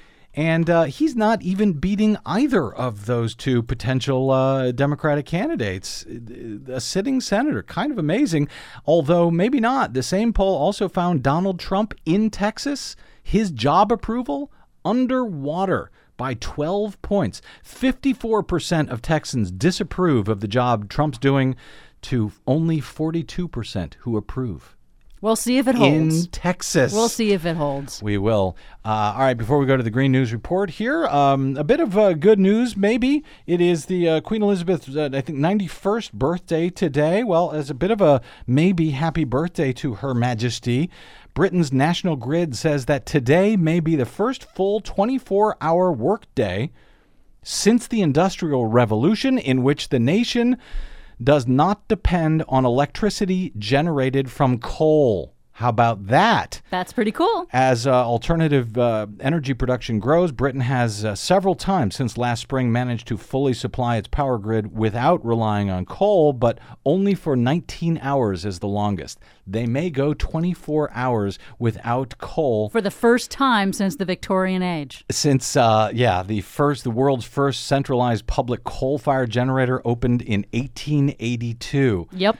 And uh, he's not even beating either of those two potential uh, Democratic candidates. A sitting senator, kind of amazing, although maybe not. The same poll also found Donald Trump in Texas, his job approval, underwater by twelve points. fifty-four percent of Texans disapprove of the job Trump's doing, to only forty-two percent who approve.
We'll see if it holds.
In Texas.
We'll see if it holds.
We will. Uh, all right, before we go to the Green News Report here, um, a bit of uh, good news, maybe. It is the uh, Queen Elizabeth's, uh, I think, ninety-first birthday today. Well, as a bit of a maybe happy birthday to Her Majesty, Britain's National Grid says that today may be the first full twenty-four hour workday since the Industrial Revolution in which the nation does not depend on electricity generated from coal. How about that?
That's pretty cool.
As uh, alternative uh, energy production grows, Britain has uh, several times since last spring managed to fully supply its power grid without relying on coal, but only for nineteen hours is the longest. They may go twenty-four hours without coal.
For the first time since the Victorian age.
Since, uh, yeah, the first, the world's first centralized public coal-fired generator opened in eighteen eighty-two.
Yep.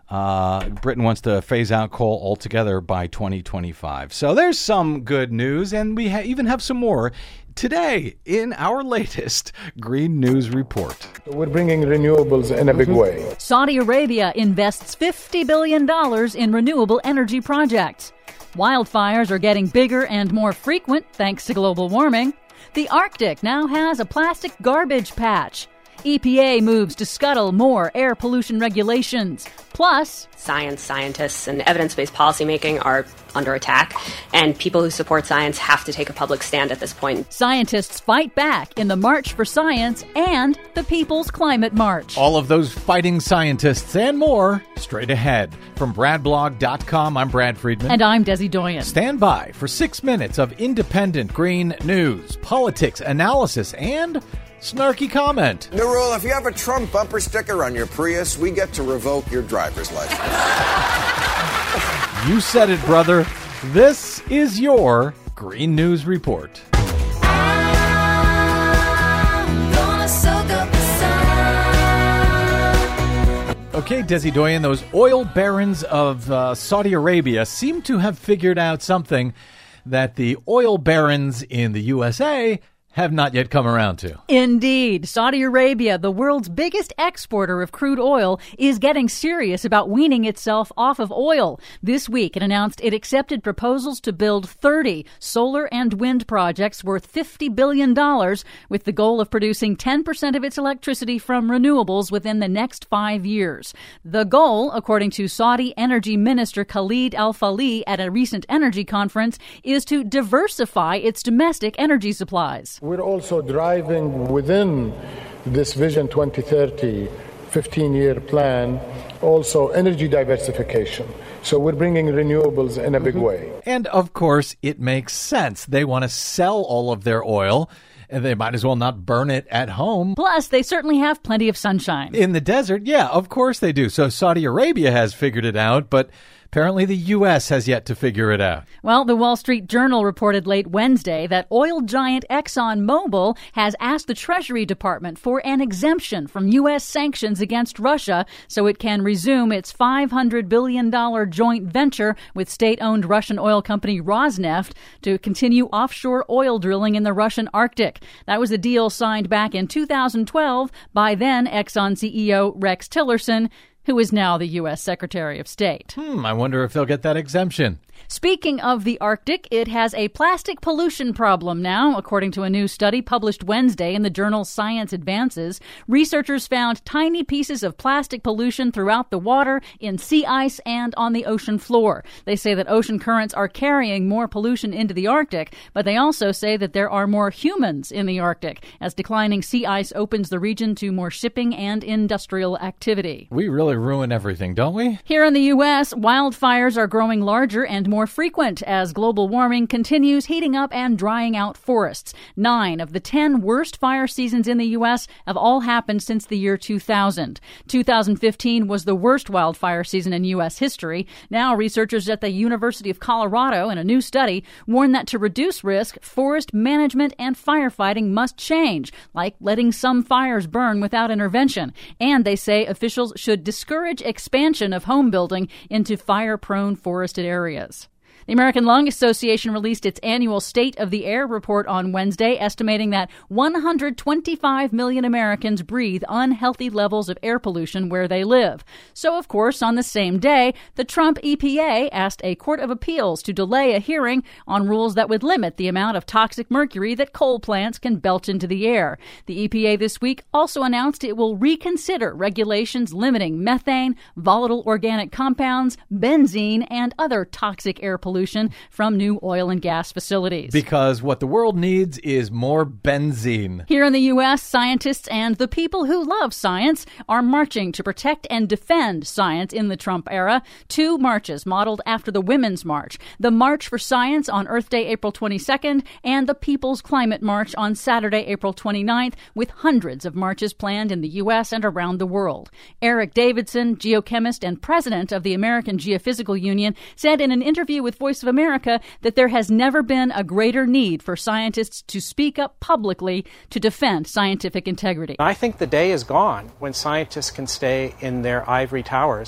Uh, Britain wants to phase out coal altogether by twenty twenty-five. So there's some good news, and we ha- even have some more today in our latest Green News Report.
We're bringing renewables in a big way.
Saudi Arabia invests fifty billion dollars in renewable energy projects. Wildfires are getting bigger and more frequent thanks to global warming. The Arctic now has a plastic garbage patch. E P A moves to scuttle more air pollution regulations. Plus,
science, scientists, and evidence-based policymaking are under attack, and people who support science have to take a public stand at this point.
Scientists fight back in the March for Science and the People's Climate March.
All of those fighting scientists and more straight ahead. From brad blog dot com, I'm Brad Friedman.
And I'm Desi Doyen.
Stand by for six minutes of independent green news, politics, analysis, and snarky comment.
New rule, if you have a Trump bumper sticker on your Prius, we get to revoke your driver's license.
You said it, brother. This is your Green News Report. Okay, Desi Doyen, those oil barons of uh, Saudi Arabia seem to have figured out something that the oil barons in the U S A have not yet come around to.
Indeed. Saudi Arabia, the world's biggest exporter of crude oil, is getting serious about weaning itself off of oil. This week, it announced it accepted proposals to build thirty solar and wind projects worth fifty billion dollars, with the goal of producing ten percent of its electricity from renewables within the next five years. The goal, according to Saudi Energy Minister Khalid Al-Falih at a recent energy conference, is to diversify its domestic energy supplies.
We're also driving within this Vision twenty thirty fifteen-year plan also energy diversification. So we're bringing renewables in a big way.
And, of course, it makes sense. They want to sell all of their oil, and they might as well not burn it at home.
Plus, they certainly have plenty of sunshine.
In the desert, yeah, of course they do. So Saudi Arabia has figured it out, but apparently the U S has yet to figure it out.
Well, the Wall Street Journal reported late Wednesday that oil giant ExxonMobil has asked the Treasury Department for an exemption from U S sanctions against Russia so it can resume its five hundred billion dollars joint venture with state-owned Russian oil company Rosneft to continue offshore oil drilling in the Russian Arctic. That was a deal signed back in two thousand twelve by then Exxon C E O Rex Tillerson, who is now the U S Secretary of State.
Hmm, I wonder if they'll get that exemption.
Speaking of the Arctic, it has a plastic pollution problem now. According to a new study published Wednesday in the journal Science Advances, researchers found tiny pieces of plastic pollution throughout the water, in sea ice, and on the ocean floor. They say that ocean currents are carrying more pollution into the Arctic, but they also say that there are more humans in the Arctic, as declining sea ice opens the region to more shipping and industrial activity.
We really ruin everything, don't we?
Here in the U S, wildfires are growing larger and more frequent as global warming continues heating up and drying out forests. Nine of the ten worst fire seasons in the U S have all happened since the year two thousand. two thousand fifteen was the worst wildfire season in U S history. Now, researchers at the University of Colorado in a new study warn that to reduce risk, forest management and firefighting must change, like letting some fires burn without intervention. And they say officials should discourage expansion of home building into fire-prone forested areas. The American Lung Association released its annual State of the Air report on Wednesday, estimating that one hundred twenty-five million Americans breathe unhealthy levels of air pollution where they live. So, of course, on the same day, the Trump E P A asked a court of appeals to delay a hearing on rules that would limit the amount of toxic mercury that coal plants can belch into the air. The E P A this week also announced it will reconsider regulations limiting methane, volatile organic compounds, benzene, and other toxic air pollution from new oil and gas facilities.
Because what the world needs is more benzene.
Here in the U S, scientists and the people who love science are marching to protect and defend science in the Trump era. Two marches modeled after the Women's March. The March for Science on Earth Day, April twenty-second, and the People's Climate March on Saturday, April twenty-ninth, with hundreds of marches planned in the U S and around the world. Eric Davidson, geochemist and president of the American Geophysical Union, said in an interview with Voice of America that there has never been a greater need for scientists to speak up publicly to defend scientific integrity.
I think the day is gone when scientists can stay in their ivory towers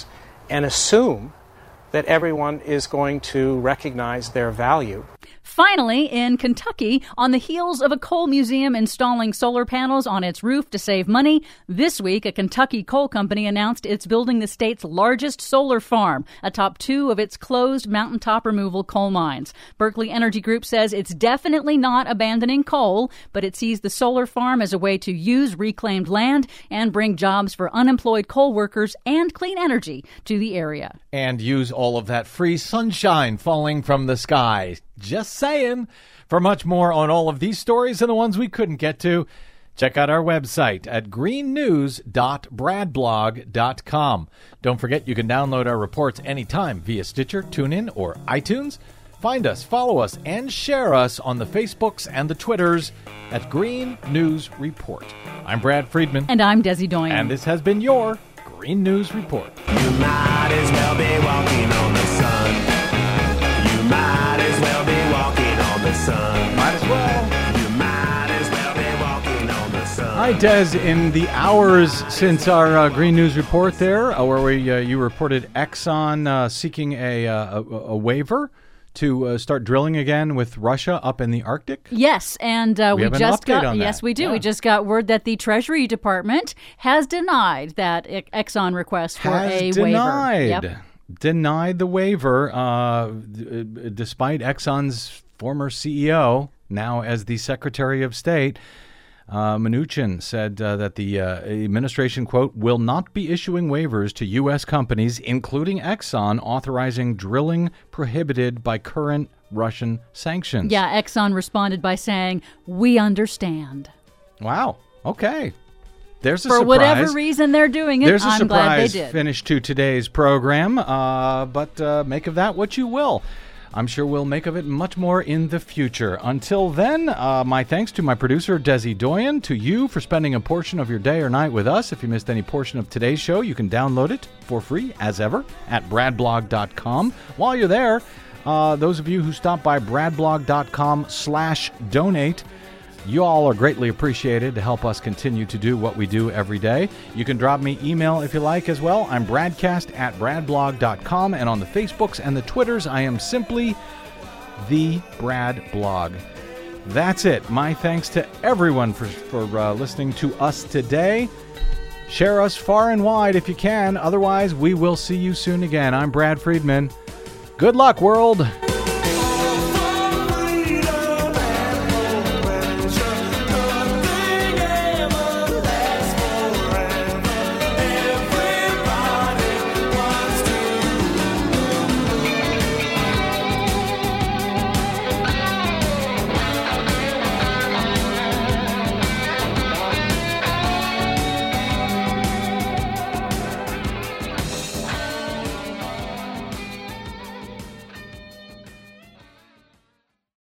and assume that everyone is going to recognize their value.
Finally, in Kentucky, on the heels of a coal museum installing solar panels on its roof to save money, this week a Kentucky coal company announced it's building the state's largest solar farm, atop two of its closed mountaintop removal coal mines. Berkeley Energy Group says it's definitely not abandoning coal, but it sees the solar farm as a way to use reclaimed land and bring jobs for unemployed coal workers and clean energy to the area.
And use all of that free sunshine falling from the sky. Just saying. For much more on all of these stories and the ones we couldn't get to, check out our website at green news dot brad blog dot com. Don't forget you can download our reports anytime via Stitcher, TuneIn, or iTunes. Find us, follow us, and share us on the Facebooks and the Twitters at Green News Report. I'm Brad Friedman.
And I'm Desi Doyen.
And this has been your Green News Report.
You might as well be walking on the sun. You might as well be walking on the sun.
Might as well.
You might as well be walking on the sun.
Hi, Des. In the hours since our uh, Green News Report there, uh, where we uh, you reported Exxon uh, seeking a, uh, a, a waiver to uh, start drilling again with Russia up in the Arctic?
Yes, and uh,
we,
we
have
just
an update
got
on that.
yes, we do.
Yeah.
We just got word that the Treasury Department has denied that Exxon request for
has
a
denied.
waiver. Yep.
Denied the waiver, uh, d- despite Exxon's former C E O, now as the Secretary of State. Uh, Mnuchin said uh, that the uh, administration, quote, will not be issuing waivers to U S companies, including Exxon, authorizing drilling prohibited by current Russian sanctions.
Yeah, Exxon responded by saying, we understand.
Wow. Okay. There's a
For
surprise.
whatever reason they're doing it,
There's a
I'm glad they
surprise
did.
finish to today's program, uh, but uh, make of that what you will. I'm sure we'll make of it much more in the future. Until then, uh, my thanks to my producer, Desi Doyen, to you for spending a portion of your day or night with us. If you missed any portion of today's show, you can download it for free, as ever, at brad blog dot com. While you're there, uh, those of you who stop by brad blog dot com slash donate, you all are greatly appreciated to help us continue to do what we do every day. You can drop me email if you like as well. I'm bradcast at brad blog dot com, and on the Facebooks and the Twitters, I am simply the Brad Blog. That's it. My thanks to everyone for, for uh, listening to us today. Share us far and wide if you can. Otherwise, we will see you soon again. I'm Brad Friedman. Good luck, world.